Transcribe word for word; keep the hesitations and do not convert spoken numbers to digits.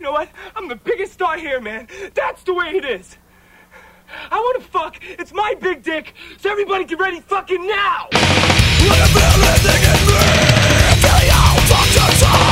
know what? I'm the biggest star here, man. That's the way it is. I want to fuck. It's my big dick. So everybody get ready fucking now. When I feel anything in me, feel you fuck yourself.